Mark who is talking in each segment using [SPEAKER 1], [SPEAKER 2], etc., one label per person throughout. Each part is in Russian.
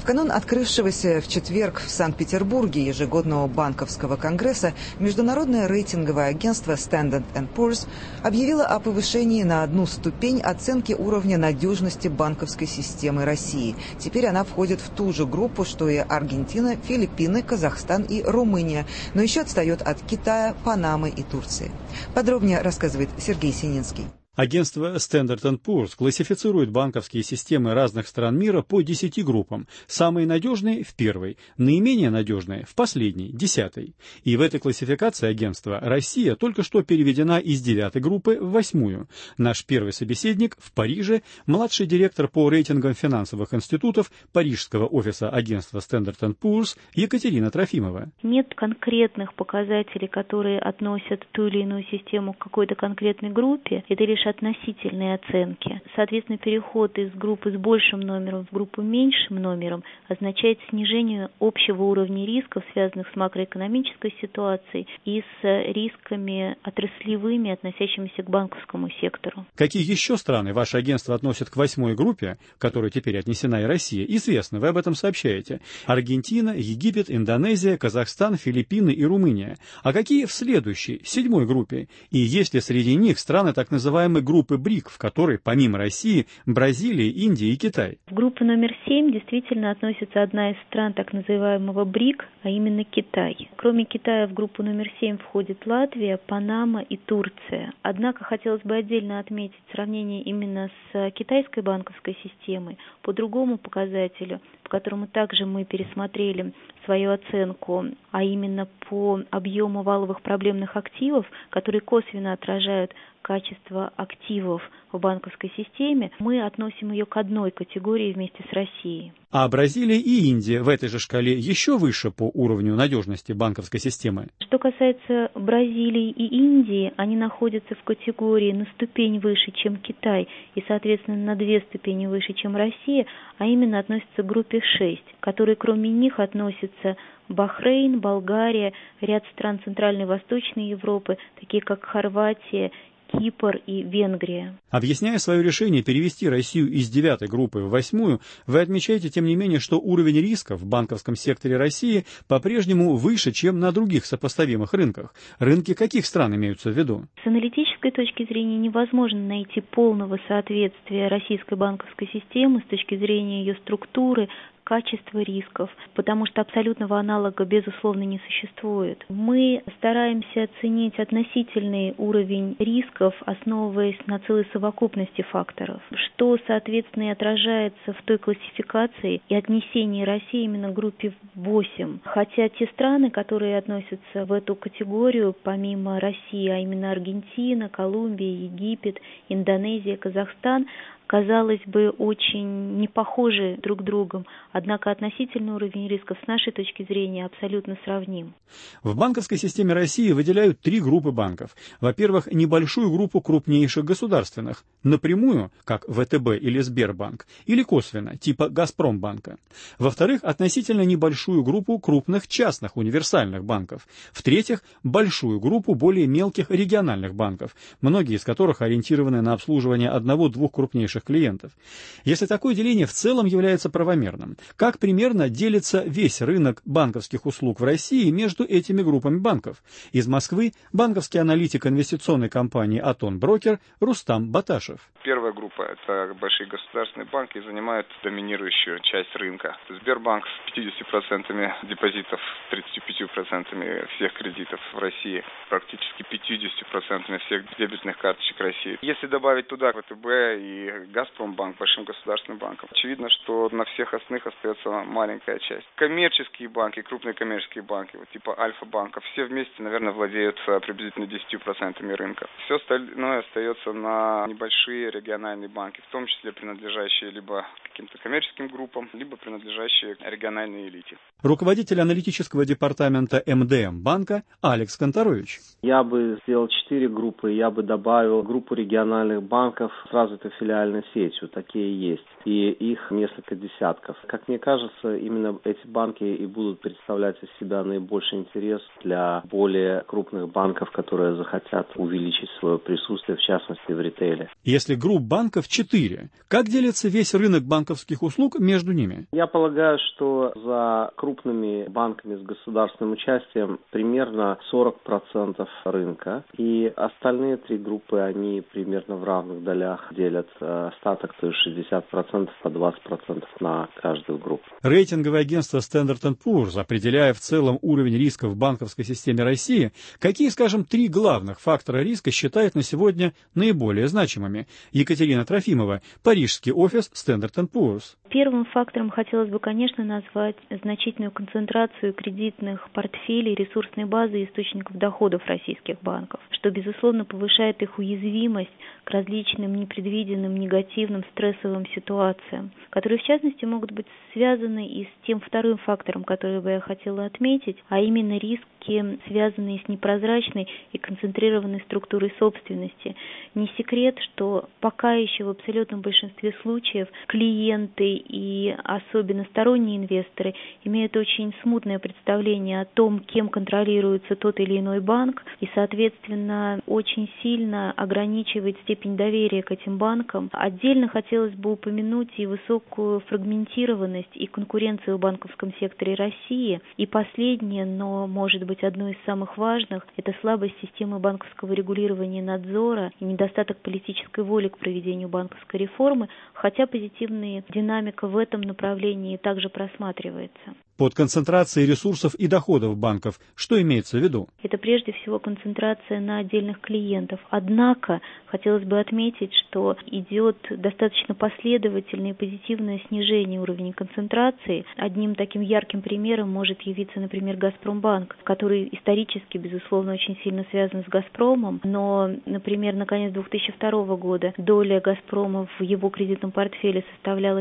[SPEAKER 1] канун открывшегося в четверг в Санкт-Петербурге ежегодного банковского конгресса международное рейтинговое агентство Standard & Poor's объявило о повышении на одну ступень оценки уровня надежности банковской системы России. Теперь она входит в ту же группу, что и Аргентина, Филиппины, Казахстан и Румыния, но еще отстает от Китая, Панамы и Турции. Подробнее рассказывает Сергей Сининский.
[SPEAKER 2] Агентство Standard & Poor's классифицирует банковские системы разных стран мира по 10 группам. Самые надежные – в первой, наименее надежные – в последней, 10-й. И в этой классификации агентства Россия только что переведена из 9-й группы в 8-ю. Наш первый собеседник в Париже – младший директор по рейтингам финансовых институтов Парижского офиса агентства Standard & Poor's Екатерина Трофимова.
[SPEAKER 3] Нет конкретных показателей, которые относят ту или иную систему к какой-то конкретной группе. Это лишь относительные оценки. Соответственно, переход из группы с большим номером в группу меньшим номером означает снижение общего уровня рисков, связанных с макроэкономической ситуацией и с рисками отраслевыми, относящимися к банковскому сектору.
[SPEAKER 2] Какие еще страны ваше агентство относит к 8-й группе, к которой теперь отнесена и Россия? Известно, вы об этом сообщаете. Аргентина, Египет, Индонезия, Казахстан, Филиппины и Румыния. А какие в следующей, 7-й группе? И есть ли среди них страны так называемой группы БРИК, в которой, помимо России, Бразилия, Индия и Китай?
[SPEAKER 3] В группу номер 7 действительно относится одна из стран так называемого БРИК, а именно Китай. Кроме Китая в группу номер 7 входит Латвия, Панама и Турция. Однако хотелось бы отдельно отметить сравнение именно с китайской банковской системой по другому показателю, по которому также мы пересмотрели свою оценку, а именно по объему валовых проблемных активов, которые косвенно отражают качество активов в банковской системе, мы относим ее к одной категории вместе с Россией.
[SPEAKER 2] А Бразилия и Индия в этой же шкале еще выше по уровню надежности банковской системы?
[SPEAKER 3] Что касается Бразилии и Индии, они находятся в категории на ступень выше, чем Китай, и, соответственно, на 2 ступени выше, чем Россия, а именно относятся к группе 6, которые кроме них относятся Бахрейн, Болгария, ряд стран Центральной и Восточной Европы, такие как Хорватия, Кипр и Венгрия.
[SPEAKER 2] Объясняя свое решение перевести Россию из 9-й группы в 8-ю, вы отмечаете, тем не менее, что уровень риска в банковском секторе России по-прежнему выше, чем на других сопоставимых рынках. Рынки каких стран имеются в виду?
[SPEAKER 3] С аналитической точки зрения невозможно найти полного соответствия российской банковской системы с точки зрения ее структуры, качество рисков, потому что абсолютного аналога, безусловно, не существует. Мы стараемся оценить относительный уровень рисков, основываясь на целой совокупности факторов, что, соответственно, и отражается в той классификации и отнесении России именно к группе 8. Хотя те страны, которые относятся в эту категорию, помимо России, а именно Аргентина, Колумбия, Египет, Индонезия, Казахстан, казалось бы, очень не похожи друг другом, однако относительный уровень рисков с нашей точки зрения абсолютно сравним.
[SPEAKER 2] В банковской системе России выделяют 3 группы банков. Во-первых, небольшую группу крупнейших государственных, напрямую, как ВТБ или Сбербанк, или косвенно, типа Газпромбанка. Во-вторых, относительно небольшую группу крупных частных универсальных банков. В-третьих, большую группу более мелких региональных банков, многие из которых ориентированы на обслуживание 1-2 крупнейших клиентов. Если такое деление в целом является правомерным, как примерно делится весь рынок банковских услуг в России между этими группами банков? Из Москвы банковский аналитик инвестиционной компании «Атон Брокер» Рустам Баташев.
[SPEAKER 4] Первая группа – это большие государственные банки, занимают доминирующую часть рынка. Сбербанк с 50% депозитов, 35% всех кредитов в России, практически 50% всех дебетных карточек России. Если добавить туда ВТБ и Газпромбанк, большим государственным банком, очевидно, что на всех остальных остается маленькая часть. Коммерческие банки, крупные коммерческие банки, вот типа Альфа-банка, все вместе, наверное, владеют приблизительно 10% рынка. Все остальное остается на небольшие региональные банки, в том числе принадлежащие либо каким-то коммерческим группам, либо принадлежащие региональной элите.
[SPEAKER 2] Руководитель аналитического департамента МДМ банка Алекс Конторович.
[SPEAKER 5] Я бы сделал 4 группы, я бы добавил группу региональных банков с развитой филиальной филиальной сетью, такие есть, и их несколько десятков. Как мне кажется, именно эти банки и будут представлять из себя наибольший интерес для более крупных банков, которые захотят увеличить свое присутствие, в частности, в ритейле.
[SPEAKER 2] Если групп банков 4, как делится весь рынок банковских услуг между ними?
[SPEAKER 5] Я полагаю, что за крупными банками с государственным участием примерно 40% рынка, и остальные три группы, они примерно в равных долях делят остаток, то есть 60% по 20% на каждую группу.
[SPEAKER 2] Рейтинговое агентство Standard & Poor's, определяя в целом уровень риска в банковской системе России, какие, скажем, 3 главных фактора риска считает на сегодня наиболее значимыми? Екатерина Трофимова, парижский офис Standard & Poor's.
[SPEAKER 3] Первым фактором хотелось бы, конечно, назвать значительную концентрацию кредитных портфелей, ресурсной базы и источников доходов российских банков, что, безусловно, повышает их уязвимость к различным непредвиденным, негативным, стрессовым ситуациям, которые, в частности, могут быть связаны и с тем вторым фактором, который бы я хотела отметить, а именно риски, связанные с непрозрачной и концентрированной структурой собственности. Не секрет, что пока еще в абсолютном большинстве случаев клиенты и особенно сторонние инвесторы имеют очень смутное представление о том, кем контролируется тот или иной банк, и, соответственно, очень сильно ограничивает степень доверия к этим банкам. Отдельно хотелось бы упомянуть и высокую фрагментированность и конкуренцию в банковском секторе России. И последнее, но, может быть, одно из самых важных, это слабость системы банковского регулирования и надзора и недостаток политической воли к проведению банковской реформы, хотя позитивная динамика в этом направлении также просматривается.
[SPEAKER 2] Под концентрацией ресурсов и доходов банков что имеется в виду?
[SPEAKER 3] Это прежде всего концентрация на отдельных клиентов. Однако хотелось бы отметить, что идет достаточно последовательное и позитивное снижение уровня концентрации. Одним таким ярким примером может явиться, например, Газпромбанк, который исторически, безусловно, очень сильно связан с Газпромом, но, например, на конец 2002 года доля Газпрома в его кредитном портфеле составляла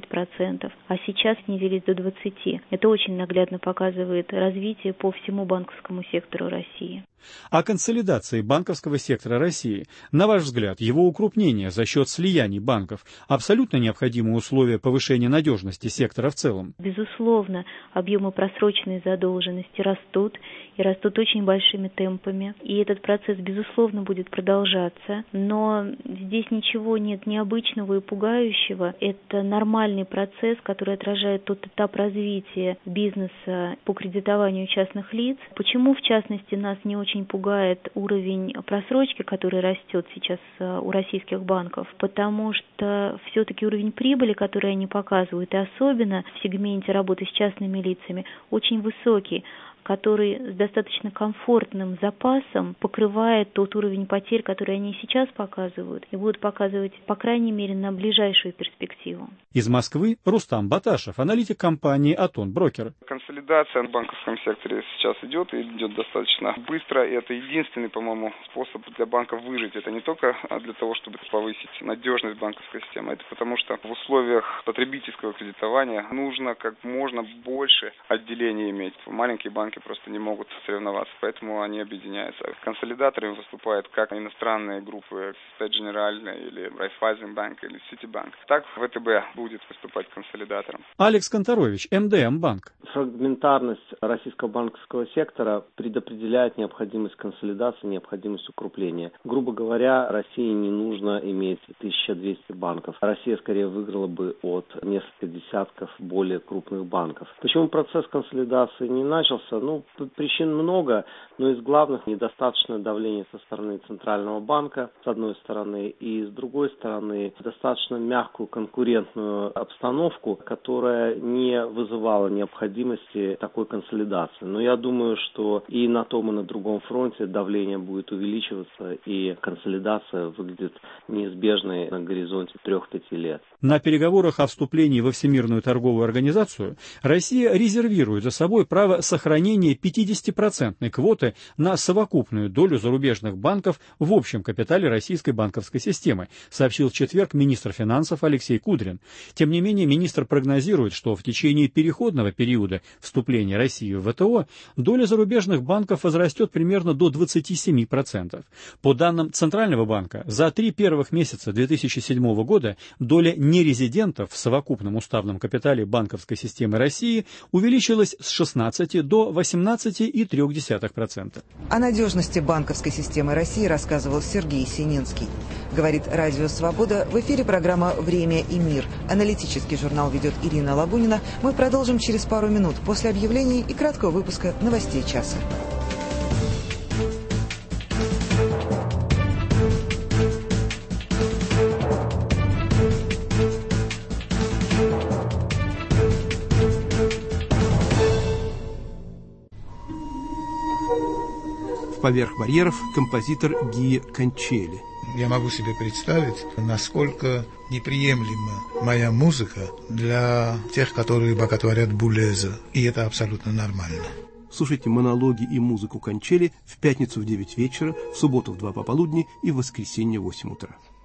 [SPEAKER 3] 70%, а сейчас снизились до 20%. Это очень наглядно показывает развитие по всему банковскому сектору России.
[SPEAKER 2] О консолидации банковского сектора России, на ваш взгляд, его укрупнение за счет слияний банков абсолютно необходимое условие повышения надежности сектора в целом?
[SPEAKER 3] Безусловно, объемы просроченной задолженности растут, и растут очень большими темпами. И этот процесс, безусловно, будет продолжаться. Но здесь ничего нет необычного и пугающего. Это нормальный процесс, который отражает тот этап развития бизнеса по кредитованию частных лиц. Почему, в частности, нас не очень пугает уровень просрочки, который растет сейчас у российских банков? Потому что все-таки уровень прибыли, который они показывают, и особенно в сегменте работы с частными лицами, очень высокий, который с достаточно комфортным запасом покрывает тот уровень потерь, который они сейчас показывают, и будут показывать, по крайней мере, на ближайшую перспективу.
[SPEAKER 2] Из Москвы Рустам Баташев, аналитик компании «Атон Брокер».
[SPEAKER 4] Консолидация в банковском секторе сейчас идет, и идет достаточно быстро, и это единственный, по-моему, способ для банков выжить. Это не только для того, чтобы повысить надежность банковской системы, это потому что в условиях потребительского кредитования нужно как можно больше отделений иметь. Маленькие банки просто не могут соревноваться, поэтому они объединяются. Консолидаторами выступают как иностранные группы, State General или Raiffeisenbank или Citibank. Так ВТБ будет выступать консолидатором.
[SPEAKER 2] Алекс Конторович, МДМ банк.
[SPEAKER 5] Фрагментарность российского банковского сектора предопределяет необходимость консолидации, необходимость укрепления. Грубо говоря, России не нужно иметь 1200 банков. Россия скорее выиграла бы от нескольких десятков более крупных банков. Почему процесс консолидации не начался? Причин много, но из главных недостаточное давление со стороны Центрального банка, с одной стороны, и с другой стороны, достаточно мягкую конкурентную обстановку, которая не вызывала необходимости такой консолидации. Но я думаю, что и на том, и на другом фронте давление будет увеличиваться, и консолидация выглядит неизбежной на горизонте 3-5 лет.
[SPEAKER 2] На переговорах о вступлении во Всемирную торговую организацию Россия резервирует за собой право сохранения 50% квоты на совокупную долю зарубежных банков в общем капитале российской банковской системы, сообщил в четверг министр финансов Алексей Кудрин. Тем не менее, министр прогнозирует, что в течение переходного периода периода вступления России в ВТО доля зарубежных банков возрастет примерно до 27%. По данным Центрального банка, за 3 первых месяца 2007 года доля нерезидентов в совокупном уставном капитале банковской системы России увеличилась с 16 до 18,3%.
[SPEAKER 1] О надежности банковской системы России рассказывал Сергей Сининский. Говорит Радио Свобода. В эфире программа «Время и мир». Аналитический журнал ведет Ирина Лабунина. Мы продолжим через пару минут после объявлений и краткого выпуска новостей часа.
[SPEAKER 6] Поверх барьеров композитор Гио Кончели.
[SPEAKER 7] Я могу себе представить, насколько неприемлема моя музыка для тех, которые боготворят Булеза. И это абсолютно нормально.
[SPEAKER 6] Слушайте монологи и музыку Кончели в пятницу в 9 вечера, в субботу в 2 пополудни и в воскресенье в 8 утра.